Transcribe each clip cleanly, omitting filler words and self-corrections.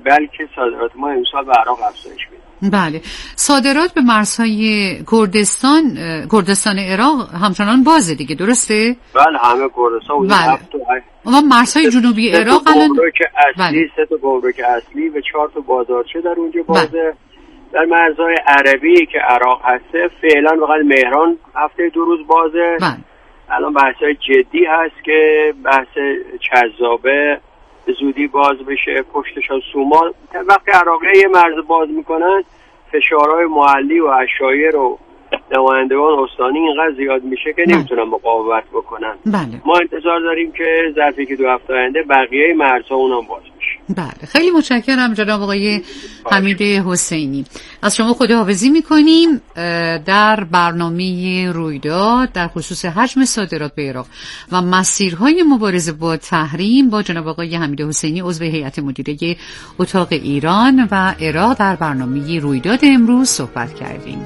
بلکه صادرات ما امسال به عراق افزایش پیدا. بله، صادرات به مرزهای کردستان عراق همچنان بازه دیگه، درسته؟ بله، همه کردستان. بله. و مرزهای جنوبی عراق الان سه تا گمرک اصلی و 4 تا بازارچه در اونجا بازه. در مرزهای عربی که عراق هسته فعلا فقط مهران هفته 2 روز بازه. الان بحث‌های جدی هست که بحث کذابه به زودی باز بشه، پشتشان سومال. وقتی عراقی‌ها یه مرز باز میکنن فشارهای محلی و عشایر و نمایندگان استانی اینقدر زیاد میشه که نمیتونن مقاومت بکنن. بله. ما انتظار داریم که ظرف 1-2 هفته آینده بقیه مرزها اونم باز بشه. بله، خیلی متشکرم جناب آقای حمید حسینی. از شما خداحافظی میکنیم. در برنامه رویداد در خصوص حجم صادرات به عراق و مسیرهای مبارزه با تحریم با جناب آقای حمید حسینی عضو هیئت مدیره اتاق ایران و عراق در برنامه رویداد امروز صحبت کردیم.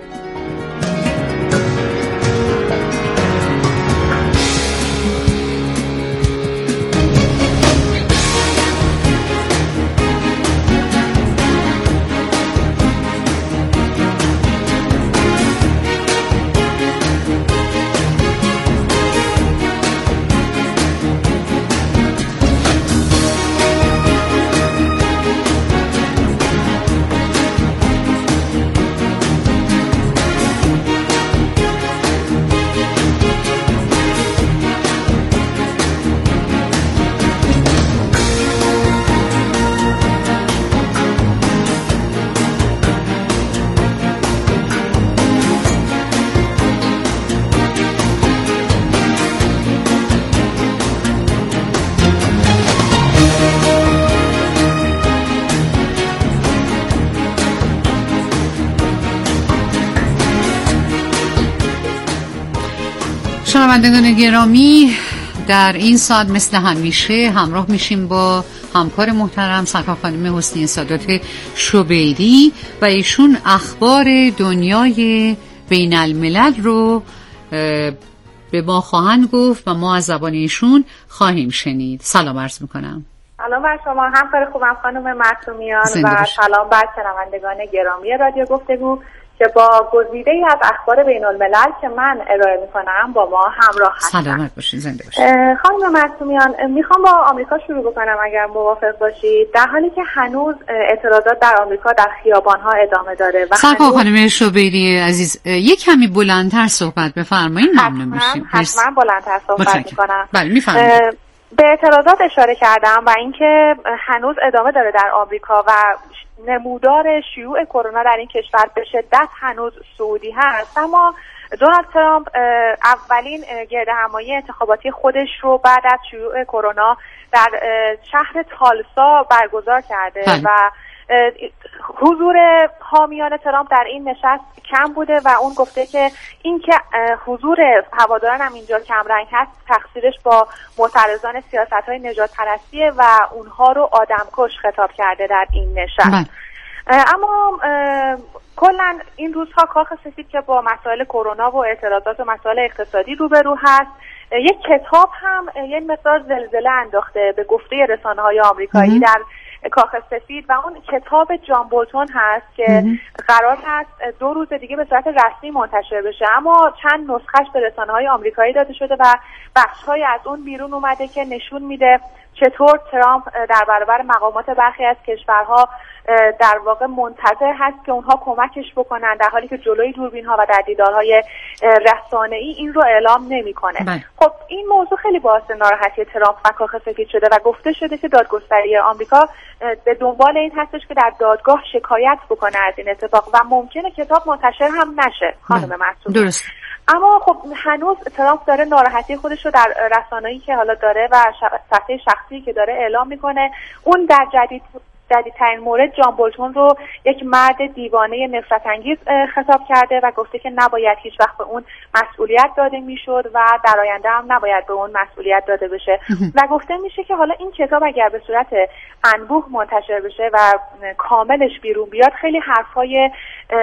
شنوندگان گرامی، در این ساعت مثل همیشه همراه میشیم با همکار محترم سرکار خانم حسنی سادات شبیری و ایشون اخبار دنیای بین الملل رو به ما خواهند گفت و ما از زبان ایشون خواهیم شنید. سلام عرض میکنم. سلام بر شما، همکار خوبم خانم معصومیان و سلام بر شنوندگان گرامی رادیو گفتگو که با گزیده‌ای از اخبار بین الملل که من ارائه میکنم با ما همراه هستن. سلامت باشین، زنده باشین. خانم معصومیان، میخوام با آمریکا شروع بکنم اگر موافق باشید. در حالی که هنوز اعتراضات در آمریکا در خیابان‌ها ادامه داره و سرکار خانم شبیری عزیز یک کمی بلندتر صحبت بفرمایید، ممنون میشیم. حتما بلندتر صحبت میکنم. بله، میفرمایید. به اعتراضات اشاره کردم و اینکه هنوز ادامه داره در آمریکا و نمودار شیوع کرونا در این کشور به شدت هنوز صعودی هست، اما دونالد ترامپ اولین گردهمایی انتخاباتی خودش رو بعد از شیوع کرونا در شهر تالسا برگزار کرده و حضور حامیان ترامپ در این نشست کم بوده و اون گفته که اینکه حضور هواداران هم اینجا کم رنگ هست تقصیرش با معترضان سیاست‌های نجات پرستیه و اونها رو آدمکش خطاب کرده در این نشست. اما کلا این روزها کاخ سفید که با مسائل کرونا و اعتراضات و مسائل اقتصادی روبرو هست، یک کتاب هم یک مقدار زلزله انداخته به گفته رسانه‌های آمریکایی در کاخ سفید و اون کتاب جان بولتون هست که قرار هست 2 روز دیگه به صورت رسمی منتشر بشه، اما چند نسخهش به رسانه‌های آمریکایی داده شده و بخش‌های از اون بیرون اومده که نشون میده چطور ترامپ در برابر مقامات برخی از کشورها در واقع منتظر هست که اونها کمکش بکنن، در حالی که جلوی دوربین‌ها و در دیدارهای رسانه‌ای این رو اعلام نمی‌کنه. خب این موضوع خیلی باعث ناراحتی ترامپ و کاخ سفید شده و گفته شده که دادگستری آمریکا به دنبال این هستش که در دادگاه شکایت بکنه از این اتفاق و ممکنه کتاب منتشر هم نشه. خانم معصوم، درست. اما خب هنوز ترامپ داره ناراحتی خودش رو در رسانه‌ای که حالا داره و صفحه شخصی که داره اعلام میکنه. اون در جدیدترین مورد جان بولتون رو یک مرد دیوانه نفرت انگیز خطاب کرده و گفته که نباید هیچ وقت به اون مسئولیت داده میشد و در آینده هم نباید به اون مسئولیت داده بشه و گفته میشه که حالا این کتاب اگر به صورت انبوه منتشر بشه و کاملش بیرون بیاد خیلی حرفای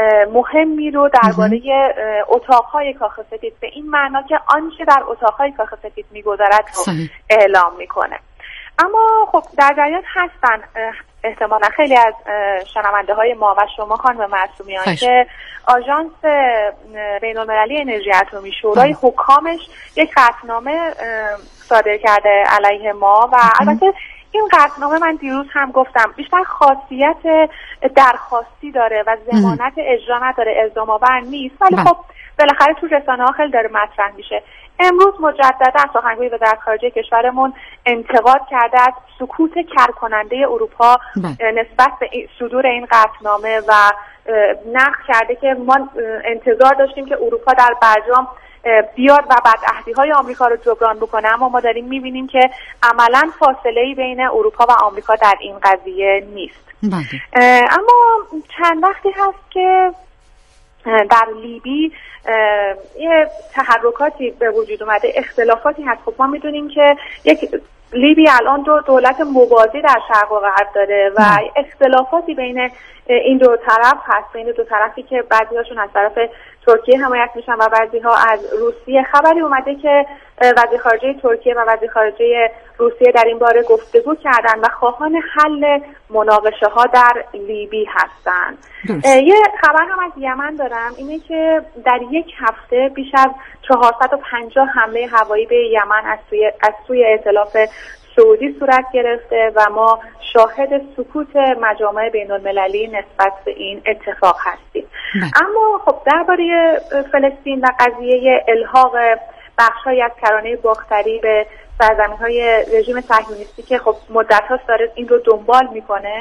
مهمی رو درباره اتاقهای کاخ سفید به این معنا که آنچه در اتاقهای کاخ سفید میگذرد رو اعلام میکنه. اما خب در جریان هستن احتمالا خیلی از شنونده های ما و شما خانم معصومیان که آژانس بین‌المللی انرژی اتمی شورای حکامش یک قطعنامه صادر کرده علیه ما و البته این قطعنامه من دیروز هم گفتم بیشتر خاصیت درخواستی داره و ضمانت اجرا نداره، الزام آور نیست، ولی خب بالاخره تو رسانه‌ها خیلی داره مطرح میشه. امروز مجددا سخنگوی وزارت خارجه کشورمون انتقاد کرده از سکوت کرکننده اروپا نسبت به صدور این قطعنامه و نقد کرده که ما انتظار داشتیم که اروپا در برجام بیاد و بدعهدی‌های آمریکا رو جبران بکنه، اما ما داریم می‌بینیم که عملاً فاصله‌ای بین اروپا و آمریکا در این قضیه نیست. اما چند وقتی هست که در لیبی یه تحرکاتی به وجود اومده، اختلافاتی هست. خب ما میدونیم که یک لیبی الان دو دولت موازی در شرق و غرب داره و اختلافاتی بین این دو طرف هست، بین دو طرفی که بعضی‌هاشون از طرف ترکیه حمایت میشن و بعضی‌ها از روسیه. خبری اومده که وزیر خارجه ترکیه و وزیر خارجه روسیه در این باره گفتگو کردن و خواهان حل مناقشه ها در لیبی هستن. یه خبر هم از یمن دارم، اینه که در یک هفته بیش از 450 حمله هوایی به یمن از سوی ائتلاف سعودی صورت گرفته و ما شاهد سکوت مجامع بین‌المللی نسبت به این اتفاق هستیم. اما خب درباره فلسطین و قضیه الحاق بخش‌هایی از کرانه باختری به سرزمین‌های رژیم صهیونیستی که خب مدت‌هاست داره این رو دنبال می‌کنه،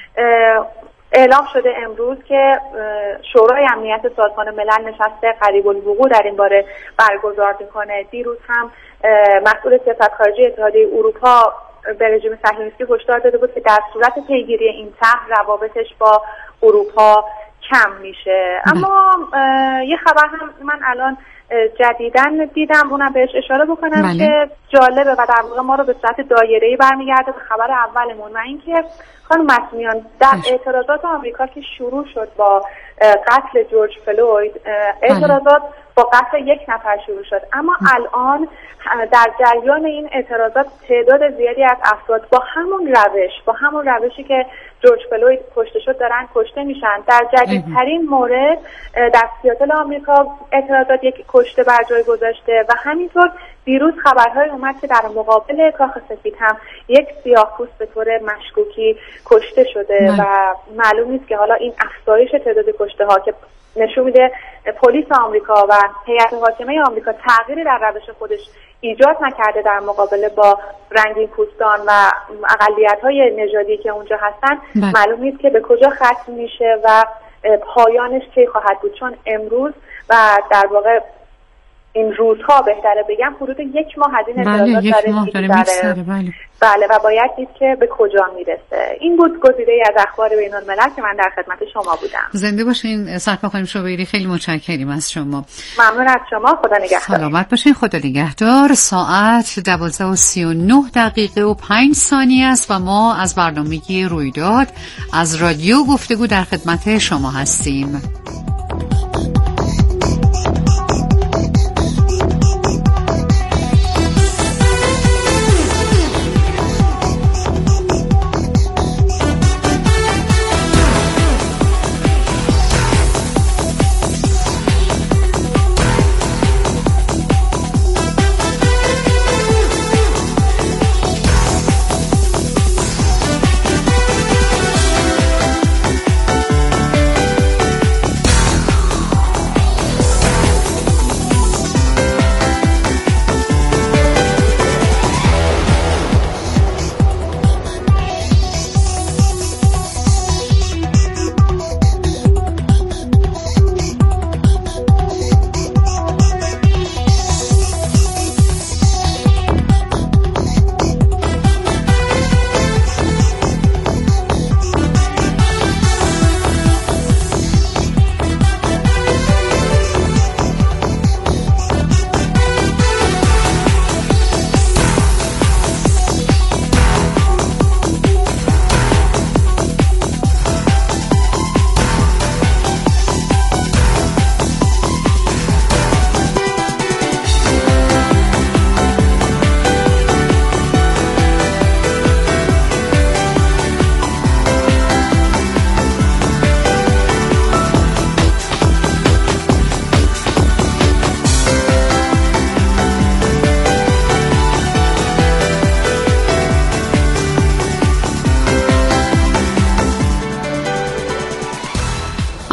اعلام شده امروز که شورای امنیت سازمان ملل نشست قریب الوقوع در این باره برگزار می‌کنه. دیروز هم مسئول سیاست خارجی اتحادیه اروپا به رژیم صهیونیستی هشدار داده بود که در صورت پیگیری این طرح روابطش با اروپا کم میشه. اما یه خبر هم من الان جدیداً دیدم، اونم بهش اشاره بکنم که جالبه و در واقع ما رو به صورت دایره‌ای برمیگرده به خبر اولمون، و اینکه خانم معصومیان در اعتراضات آمریکا که شروع شد با قتل جورج فلوید، اعتراضات با قتل یک نفر شروع شد، اما الان در جریان این اعتراضات تعداد زیادی از افراد با همون روشی که جورج فلوید کشته شد دارن کشته میشن. در جدیدترین مورد در سیاتل آمریکا اعتراضات یک کشته بر جای گذاشته و همینطور دیروز خبرهای اومد که در مقابل کاخ سفید هم یک سیاه‌پوست به طور مشکوکی کشته شده و معلوم نیست که حالا این افزایش تعداد کشته ها که نشون میده پلیس آمریکا و هیئت حاکمه آمریکا تغییری در روش خودش ایجاد نکرده در مقابله با رنگین پوستان و اقلیت‌های نژادی که اونجا هستن. معلوم نیست که به کجا ختم میشه و پایانش چه خواهد بود، چون امروز و در واقع این روزها بهتره بگم حدود یک ماه از این اعتراضات داره. بله و باید دید که به کجا میرسه. این بود گزیده‌ای از اخبار بین‌الملل که من در خدمت شما بودم. زنده باشین سرکار خانم شوبیری، خیلی متشکریم از شما. ممنون از شما، خدا نگهدار. سلامت باشین، خدا نگهدار. ساعت 12:39 است و ما از برنامه رویداد از رادیو گفتگو در خدمت شما هستیم.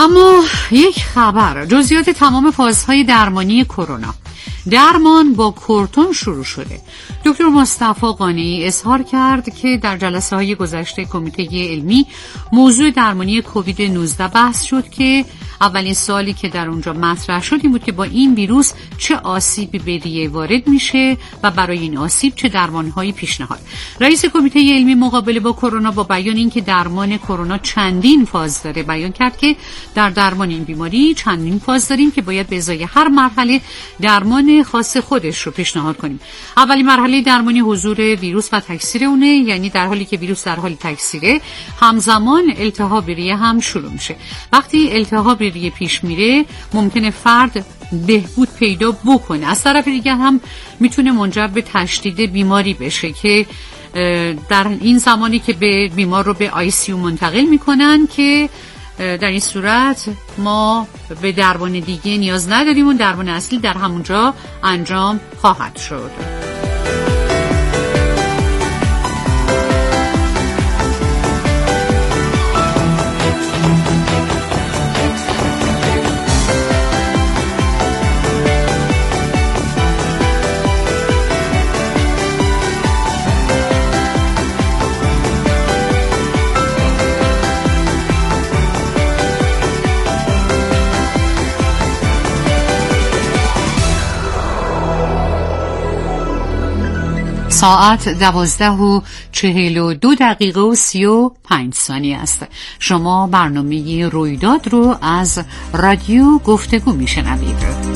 اما یک خبر، جزئیات تمام فازهای درمانی کرونا. درمان با کورتون شروع شده. دکتر مصطفی قانعی اظهار کرد که در جلسه های گذشته کمیته علمی موضوع درمانی کووید 19 بحث شد که اولین سوالی که در اونجا مطرح شد این بود که با این ویروس چه آسیبی به ریه وارد میشه و برای این آسیب چه درمانهایی پیشنهاد. رئیس کمیته علمی مقابله با کرونا با بیان اینکه درمان کرونا چندین فاز داره بیان کرد که در درمان این بیماری چندین فاز داریم که باید به ازای هر مرحله درمان خاص خودش رو پیشنهاد کنیم. اولین مرحله درمانی حضور ویروس و تکثیر اونه، یعنی در حالی که ویروس در حال تکثیره همزمان التهاب ریه هم شروع میشه. وقتی التهاب ریه پیش میره ممکنه فرد بهبود پیدا بکنه، از طرف دیگه هم میتونه منجر به تشدید بیماری بشه که در این زمانی که به بیمار رو به ICU منتقل میکنن که در این صورت ما به درمان دیگه نیاز نداریم و درمان اصلی در همونجا انجام خواهد شد. ساعت 12:42 است. شما برنامه رویداد رو از رادیو گفتگو میشنوید.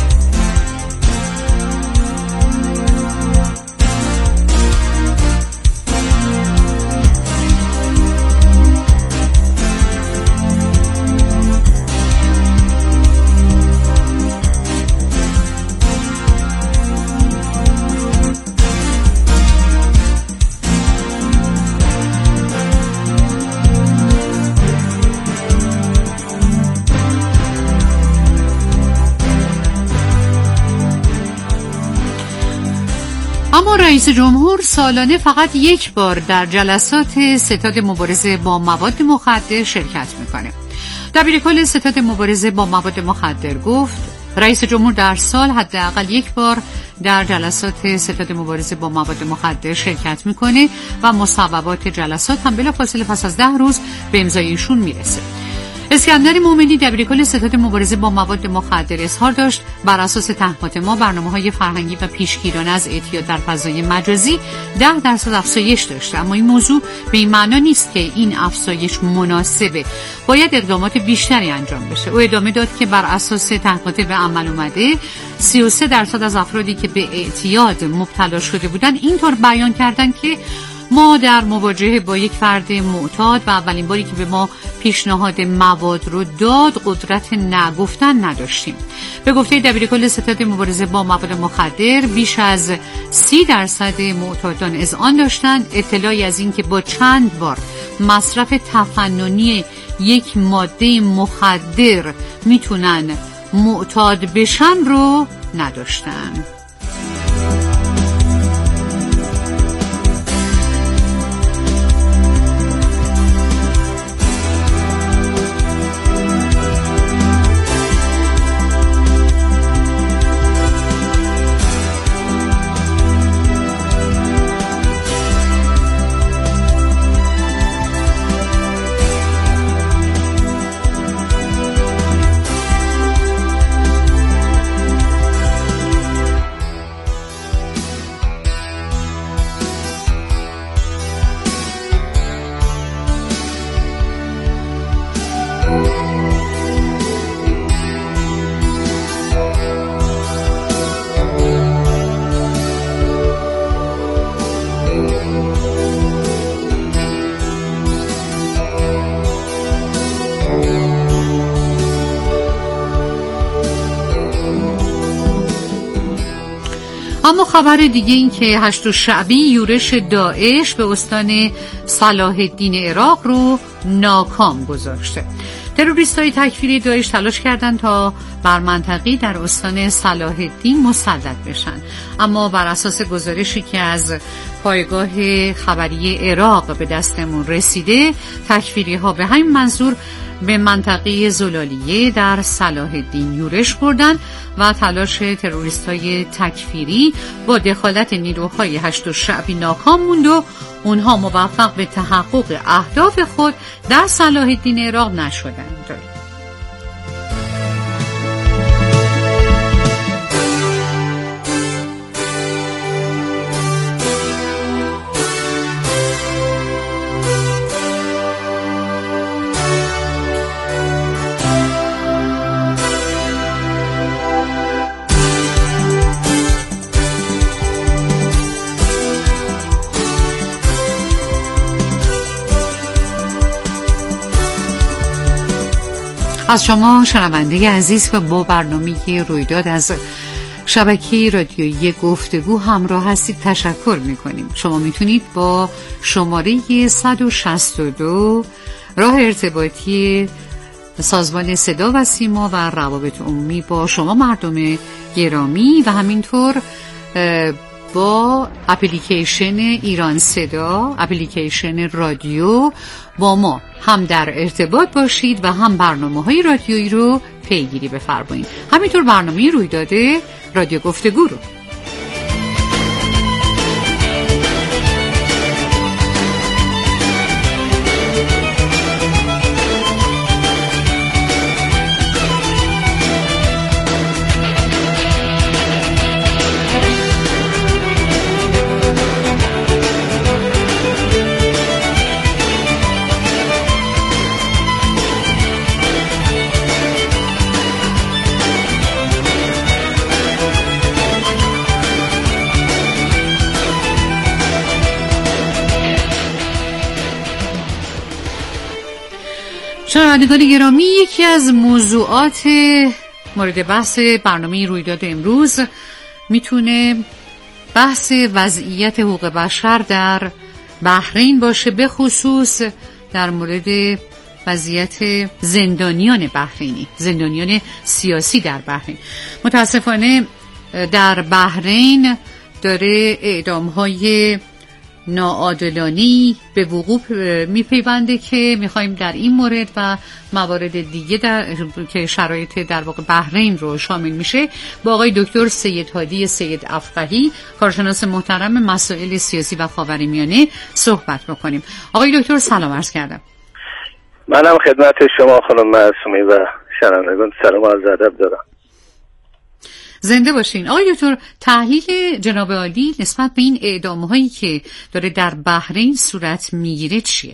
اما رئیس جمهور سالانه فقط یک بار در جلسات ستاد مبارزه با مواد مخدر شرکت میکنه. دبیرکل ستاد مبارزه با مواد مخدر گفت رئیس جمهور در سال حداقل یک بار در جلسات ستاد مبارزه با مواد مخدر شرکت میکنه و مصوبات جلسات هم بلافاصله پس از 10 روز به امضای ایشون میرسه. اسکندر مومنی دبیرکل ستاد مبارزه با مواد مخدر اظهار داشت بر اساس تحقیقات ما برنامه‌های فرهنگی و پیشگیرانه از اعتیاد در فضای مجازی 10% افزایش داشته، اما این موضوع به این معنا نیست که این افزایش مناسبه، باید اقدامات بیشتری انجام بشه. او ادامه داد که بر اساس تحقیقات به عمل اومده 33% از افرادی که به اعتیاد مبتلا شده بودن اینطور بیان کردن که ما در مواجهه با یک فرد معتاد و اولین باری که به ما پیشنهاد مواد رو داد قدرت نگفتن نداشتیم. به گفته دبیرکل ستاد مبارزه با مواد مخدر بیش از 30% معتادان اذعان داشتند. اطلاعی از این که با چند بار مصرف تفننی یک ماده مخدر میتونن معتاد بشن رو نداشتن. اما خبر دیگه این که 8 شعبی یورش داعش به استان صلاح الدین عراق رو ناکام گذاشته. تروریستای تکفیری داعش تلاش کردند تا بر منطقه‌ای در استان صلاح الدین مسلط بشن، اما بر اساس گزارشی که از پایگاه خبری عراق به دستمون رسیده، تکفیری‌ها به همین منظور به منطقه زلالیه در صلاح الدین یورش بردن و تلاش تروریستای تکفیری با دخالت نیروهای 8 شعبی ناکام موند و اونها موفق به تحقق اهداف خود در صلاح الدین عراق نشدند. از شما شنونده عزیز و با برنامه رویداد از شبکه رادیویی گفتگو همراه هستید تشکر میکنیم. شما میتونید با شماره 162 راه ارتباطی سازمان صدا و سیما و روابط عمومی با شما مردم گرامی و همینطور با اپلیکیشن ایران صدا، اپلیکیشن رادیو با ما هم در ارتباط باشید و هم برنامه‌های رادیویی رو پیگیری بفرمایید. همینطور برنامه رویداد رادیو گفتگو رو. شنوندگان گرامی، یکی از موضوعات مورد بحث برنامه رویداد امروز میتونه بحث وضعیت حقوق بشر در بحرین باشه، به خصوص در مورد وضعیت زندانیان بحرینی، زندانیان سیاسی در بحرین. متاسفانه در بحرین داره اعدام‌های ناعادلانه‌ای به وقوع میپیونده که میخوایم در این مورد و موارد دیگه که شرایط در واقع بحرین رو شامل میشه با آقای دکتر سید هادی سید افقهی، کارشناس محترم مسائل سیاسی و خاورمیانه صحبت بکنیم. آقای دکتر سلام عرض کردم. منم خدمت شما خانم معصومی و شنوندگان سلام و عرض ادب دارم. زنده باشین. آقای دکتر، تحلیل جناب عالی نسبت به این اعدام‌هایی که داره در بحرین صورت میگیره چیه؟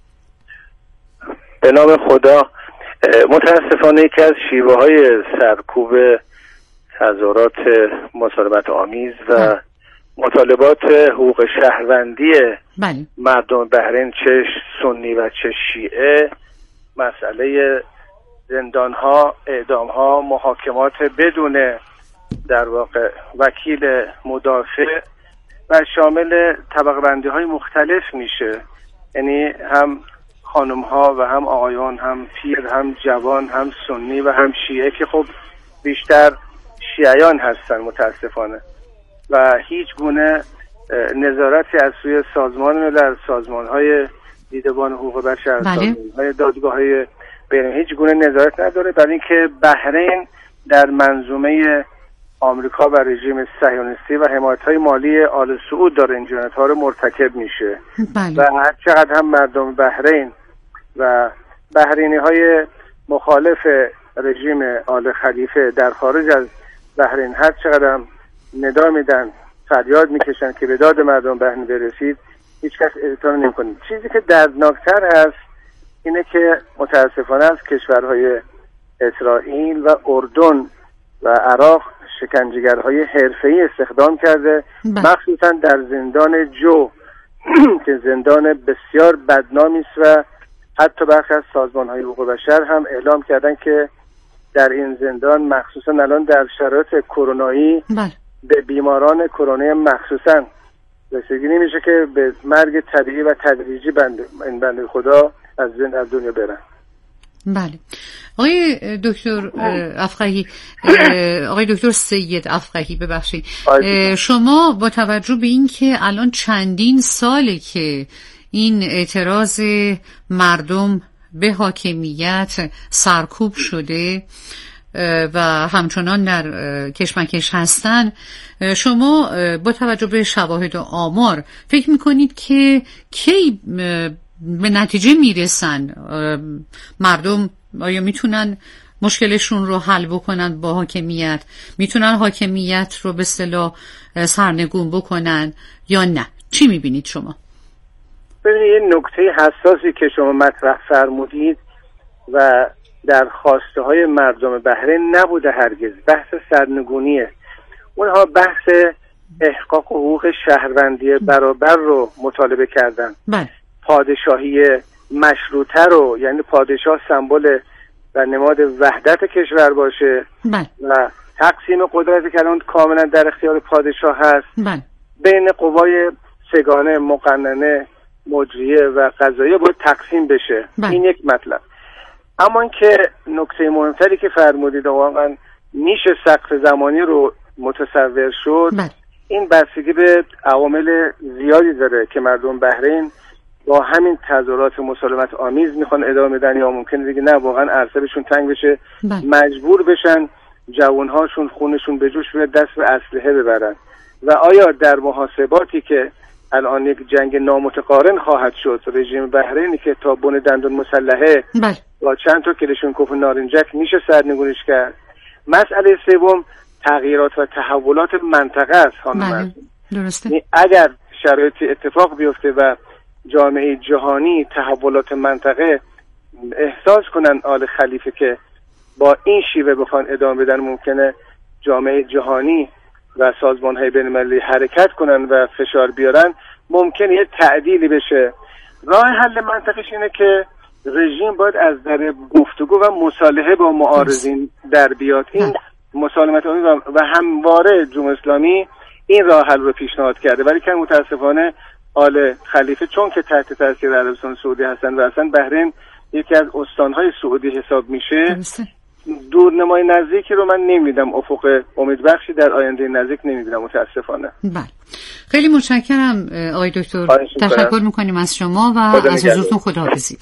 به نام خدا، متاسفانه یکی از شیوه‌های سرکوب تظاهرات مصالحت آمیز و مطالبات حقوق شهروندی مردم بحرین، چه سنی و چه شیعه، مسئله زندان‌ها، اعدام‌ها، محاکمات بدون در واقع وکیل مدافع و شامل طبقه بندی های مختلف میشه، یعنی هم خانم ها و هم آقایان، هم پیر، هم جوان، هم سنی و هم شیعه که خب بیشتر شیعیان هستن متاسفانه، و هیچ گونه نظارتی از سوی سازمان ملل، سازمان های دیدبان حقوق بشر، سازمان های دادگاه های بین هیچ گونه نظارت نداره، برای اینکه بحرین در منظومه آمریکا و رژیم صهیونیستی و حمایت‌های مالی آل سعود داره این جنایت‌ها رو مرتکب میشه. و هر چقدر هم مردم بحرین و بحرینی‌های مخالف رژیم آل خلیفه در خارج از بحرین هر چقدر هم ندا میدن، فریاد میکشن که به داد مردم بحرین برسید، هیچ کس اعتراض نمی‌کنه. چیزی که دردناکتر هست اینه که متاسفانه از کشورهای اسرائیل و اردن و عراق شکنجهگرهای حرفه‌ای استخدام کرده، مخصوصا در زندان جو که زندان بسیار بدنامی است و حتی برخی از سازمان‌های حقوق بشر هم اعلام کردن که در این زندان مخصوصا الان در شرایط کرونایی به بیماران کرونا مخصوصا رسیدگی نمیشه که به مرگ طبیعی و تدریجی بنده خدا از دنیا برن. بله. آقای دکتر افقهی، آقای دکتر سید افقهی ببخشید، شما با توجه به این که الان چندین ساله که این اعتراض مردم به حاکمیت سرکوب شده و همچنان در کشمکش هستن، شما با توجه به شواهد و آمار فکر میکنید که کی به نتیجه میرسن؟ مردم آیا میتونن مشکلشون رو حل بکنن با حاکمیت؟ میتونن حاکمیت رو به اصطلاح سرنگون بکنن یا نه؟ چی میبینید شما؟ ببینید یه نکته حساسی که شما مطرح فرمودید و در خواسته های مردم بحرین نبوده هرگز، بحث سرنگونیه. اونها بحث احقاق حقوق شهروندی برابر رو مطالبه کردن. پادشاهی مشروطه رو، یعنی پادشاه سمبل و نماد وحدت کشور باشه و تقسیم قدرتی که الان کاملا در اختیار پادشاه هست بین قوای سگانه، مقننه، مجریه و قضاییه باید تقسیم بشه. این یک مطلب. اما اینکه نکته مهمتری که فرمودید واقعا میشه سقف زمانی رو متصور شد، این بستگی به عوامل زیادی داره که مردم بحرین با همین تظاهرات مسالمت آمیز میخوان ادامه بدن یا ممکنه دیگه نه واقعا عرصه‌شون تنگ بشه، مجبور بشن جوانهاشون خونشون به جوش بیاد دست به اسلحه ببرن. و آیا در محاسباتی که الان یک جنگ نامتقارن خواهد شد، رژیم بحرینی که تا بن دندون مسلحه با چند تا کلشونکوف نارنجک میشه سرنگونش کرد. مسئله سوم تغییرات و تحولات منطقه است. خانم درسته. اگر شرایطی اتفاق بیفته و جامعه جهانی تحولات منطقه احساس کنن آل خلیفه که با این شیوه بخوان ادامه بدن، ممکنه جامعه جهانی و سازمان‌های بین‌المللی حرکت کنن و فشار بیارن، ممکنه یه تعدیلی بشه. راه حل منطقش اینه که رژیم باید از در گفتگو و مصالحه با معارضین در بیاد. این مسالمت آمیز و همواره جمهوری اسلامی این راه حل رو پیشنهاد کرده، ولی که متاسفانه آل خلیفه چون که تحت تاثیر عربستان سعودی هستن و اصلا بحرین یکی از استانهای سعودی حساب میشه، دورنمای نزدیکی رو من نمیدم، افق امیدبخشی در آینده نزدیک نمیدونم متاسفانه. بله، خیلی متشکرم آقای دکتر، تشکر میکنیم از شما و از حضورتون. خداحافظی.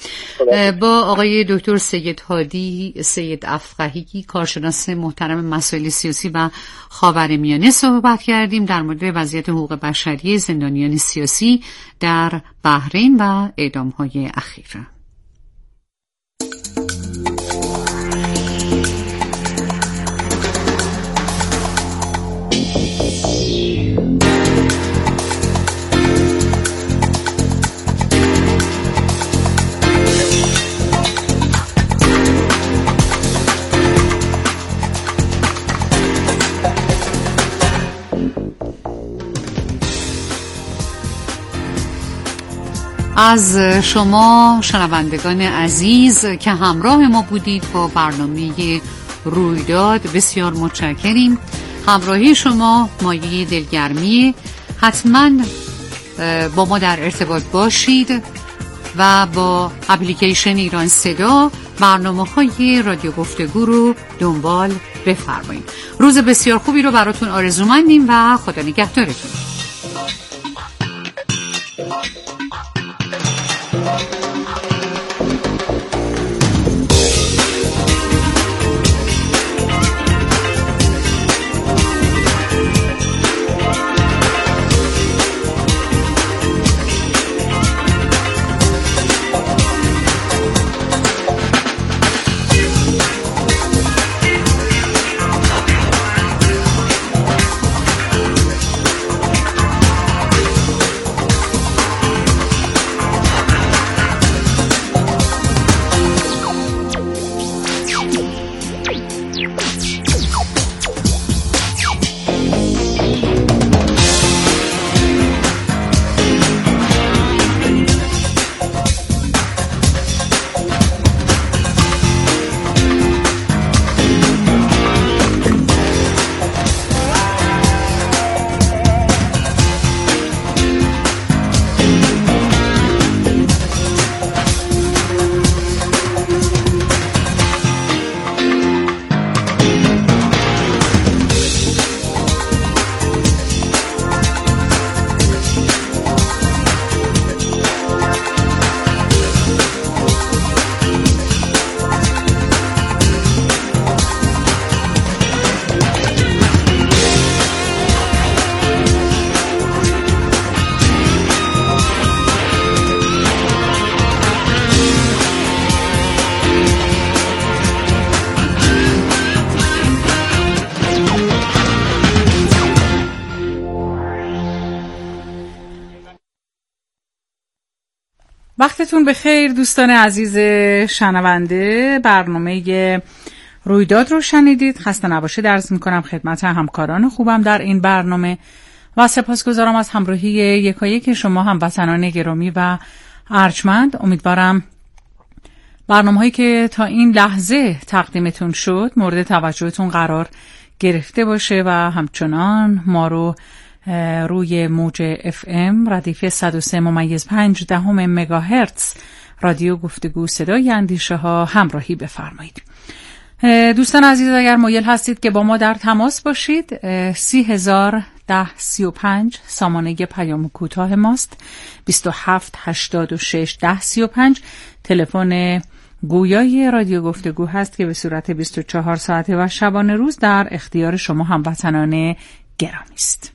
با آقای دکتر سید هادی سید افقهی، کارشناس محترم مسائل سیاسی و خاورمیانه صحبت کردیم در مورد وضعیت حقوق بشری زندانیان سیاسی در بحرین و اعدام‌های اخیر. از شما شنوندگان عزیز که همراه ما بودید با برنامه رویداد بسیار متشکریم. همراهی شما مایه دلگرمی. حتما با ما در ارتباط باشید و با اپلیکیشن ایران صدا برنامه‌های رادیو گفتگو رو دنبال بفرمایید. روز بسیار خوبی رو براتون آرزومندیم و خدا نگهدارتون. وقتتون بخیر دوستان عزیز شنونده. برنامه رویداد رو شنیدید. خسته نباشید عرض میکنم خدمت همکاران خوبم در این برنامه و سپاسگزارم از همراهی یکایک شما هموطنان گرامی و ارجمند. امیدوارم برنامه‌هایی که تا این لحظه تقدیمتون شد مورد توجهتون قرار گرفته باشه و همچنان ما رو روی موج FM ردیف 103.5 مگاهرتز رادیو گفتگو صدای اندیشه ها همراهی بفرمایید. دوستان عزیز اگر مایل هستید که با ما در تماس باشید 301035 سامانه پیام کوتاه ماست. 27861035 تلفن گویای رادیو گفتگو هست که به صورت 24 ساعته و شبانه روز در اختیار شما هموطنان گرامی است.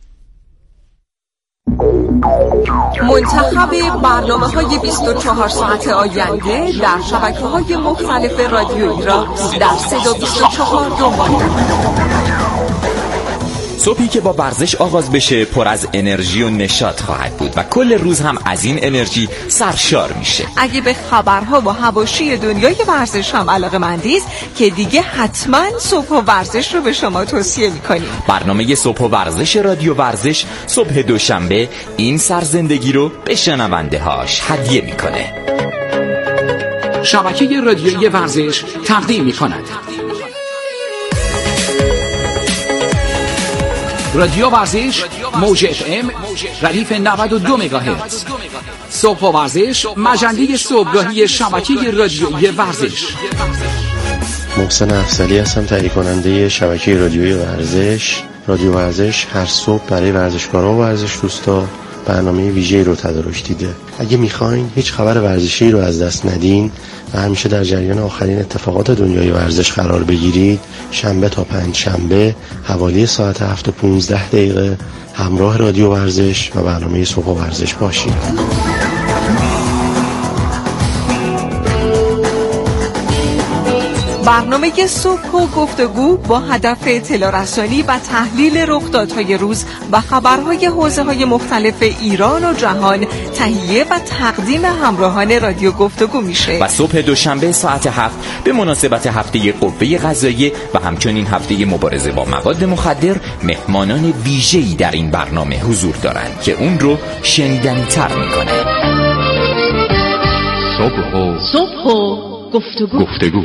منتخب برنامه‌های 24 ساعت آینده در شبکه‌های مختلف رادیویی را در صدا 24 دنبال کنید. صبحی که با ورزش آغاز بشه پر از انرژی و نشاط خواهد بود و کل روز هم از این انرژی سرشار میشه. اگه به خبرها و حواشی دنیای ورزش هم علاقه‌مندید که دیگه حتما صبح و ورزش رو به شما توصیه میکنیم. برنامه صبح و ورزش رادیو ورزش صبح دوشنبه این سرزندگی رو به شنونده هاش هدیه میکنه. شبکه رادیویی ورزش تقدیم میکند رادیو ورزش موج FM ردیف 92 مگاهرتز. صبح و ورزش مجله صبحگاهی شبکه رادیویی ورزش. محسن افضلی هستم، تهیه کننده شبکه رادیویی ورزش. رادیو ورزش هر صبح برای ورزشکاران و ورزش دوستا برنامه ویژه‌ای رو تدارک دیده. اگه میخواین هیچ خبر ورزشی رو از دست ندین و همیشه در جریان آخرین اتفاقات دنیای ورزش قرار بگیرید، شنبه تا پنجشنبه حوالی ساعت 7:15 همراه رادیو ورزش و برنامه صبح ورزش باشید. برنامه صبح و گفتگو با هدف اطلاع رسانی و تحلیل رخدادهای روز و خبرهای حوزه‌های مختلف ایران و جهان تهیه و تقدیم همراهان رادیو گفتگو میشه. و صبح دوشنبه ساعت 7 به مناسبت هفته قوه قضاییه و همچنین هفته مبارزه با مواد مخدر مهمانان ویژه‌ای در این برنامه حضور دارند که اون رو شنیدنی‌تر میکنه. صبح و گفتگو.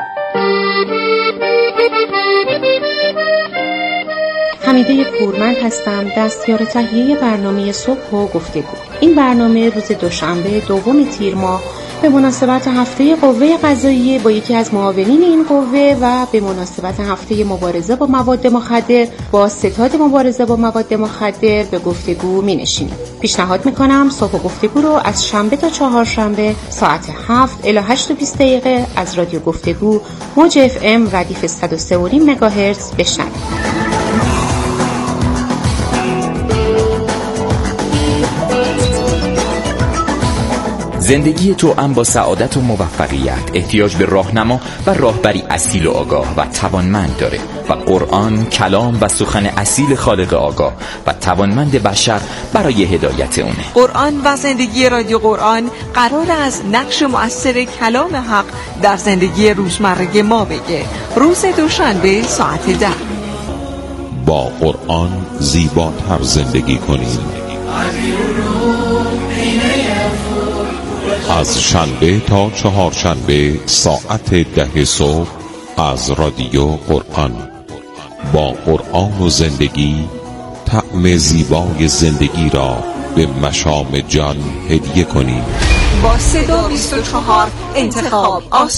حمیده پورمند هستم، دستیار تهیه برنامه صبح و گفتگو. این برنامه روز دوشنبه دوم تیر ماه به مناسبت هفته قوه قضاییه با یکی از معاونین این قوه و به مناسبت هفته مبارزه با مواد مخدر با ستاد مبارزه با مواد مخدر به گفتگو می نشینیم. پیشنهاد میکنم صبح و گفتگو رو از شنبه تا چهارشنبه ساعت 7 الی 8:20 از رادیو گفتگو موج FM ردیف 103.5 مگاهرتز بشنوید. زندگی توأم با سعادت و موفقیت احتیاج به راهنما و راهبری اصیل و آگاه و توانمند داره و قرآن کلام و سخن اصیل خالق آگاه و توانمند بشر برای هدایت اونه. قرآن و زندگی رادیو قرآن قرار از نقش مؤثر کلام حق در زندگی روزمره ما بگه. روز دوشنبه ساعت 10. با قرآن زیباتر زندگی کنیم. از شنبه تا چهارشنبه ساعت 10 صبح از رادیو قرآن. با قرآن و زندگی طعم زیبای زندگی را به مشام جان هدیه کنیم. با صدا 24 انتخاب